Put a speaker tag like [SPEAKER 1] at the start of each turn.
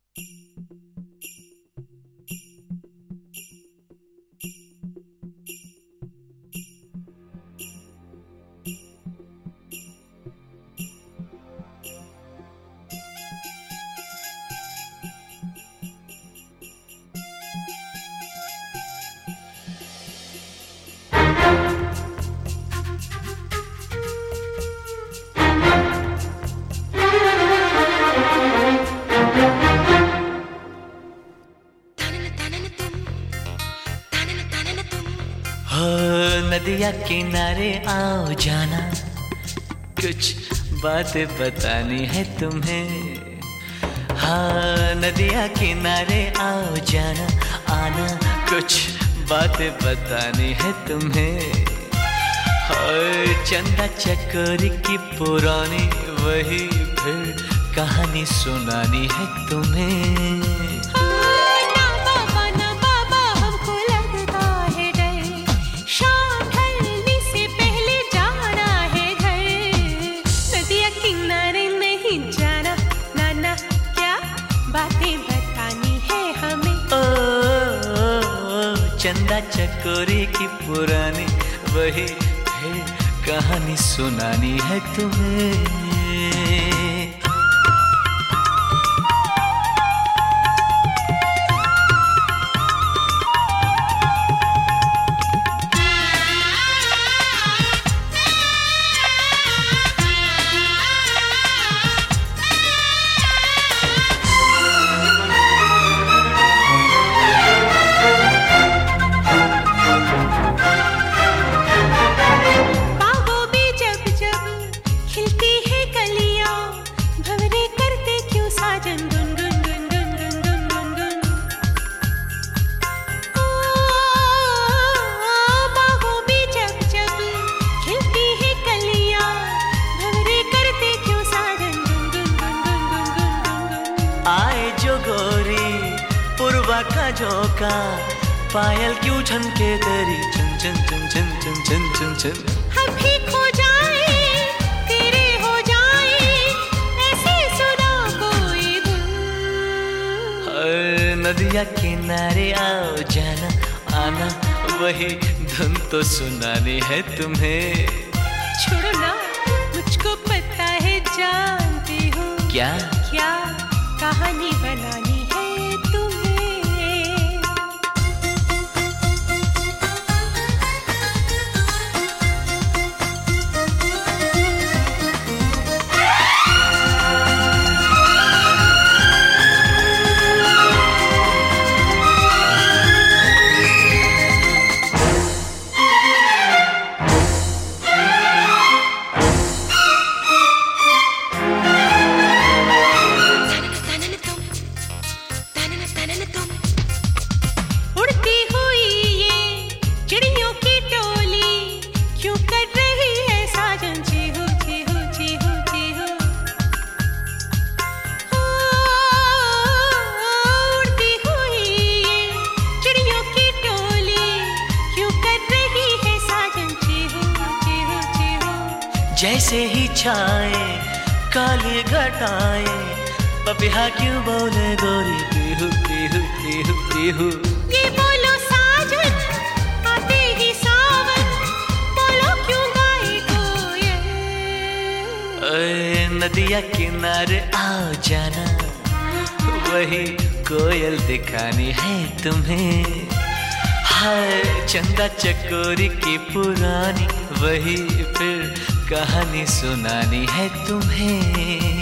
[SPEAKER 1] नदिया किनारे आओ जाना, कुछ बातें बतानी है तुम्हें। हाँ नदिया किनारे आओ जाना, आना कुछ बातें बतानी है तुम्हें। हाँ चंदा चकोरी की पुरानी वही फिर कहानी सुनानी है तुम्हें। चंदा चकोरी की पुरानी वही फिर कहानी सुनानी है तुम्हें। आए जो गोरी पूर्वा का झोंका, पायल क्यों झनके तेरी चन चन चन चन चन चन चन चन।
[SPEAKER 2] हम भी खो जाए तेरे हो जाए, ऐसे सुना कोई धुन।
[SPEAKER 1] नदिया किनारे आओ जाना, आना वही धुन तो सुनानी है तुम्हें।
[SPEAKER 2] छोड़ो ना मुझको पता है जानती हूँ,
[SPEAKER 1] क्या
[SPEAKER 2] क्या कहानी बनानी है तुम्हें। उड़ती हुई ये चिड़ियों की टोली क्यों कर रही है साजन चीहू चीहू चीहू चीहू। उड़ती हुई ये चिड़ियों की टोली क्यों कर रही है साजन चीहू चीहू चीहू।
[SPEAKER 1] जैसे ही छाए काली घटाए, पपिहा क्यों बोले गोरी पीहू पीहू पीहू पीहू।
[SPEAKER 2] ये बोलो साजन आते ही सावन, बोलो क्यों गाए कोयल।
[SPEAKER 1] नदिया किनारे आओ जाना, वही कोयल दिखानी है तुम्हें। हाय चंदा चकोरी की पुरानी वही फिर कहानी सुनानी है तुम्हें।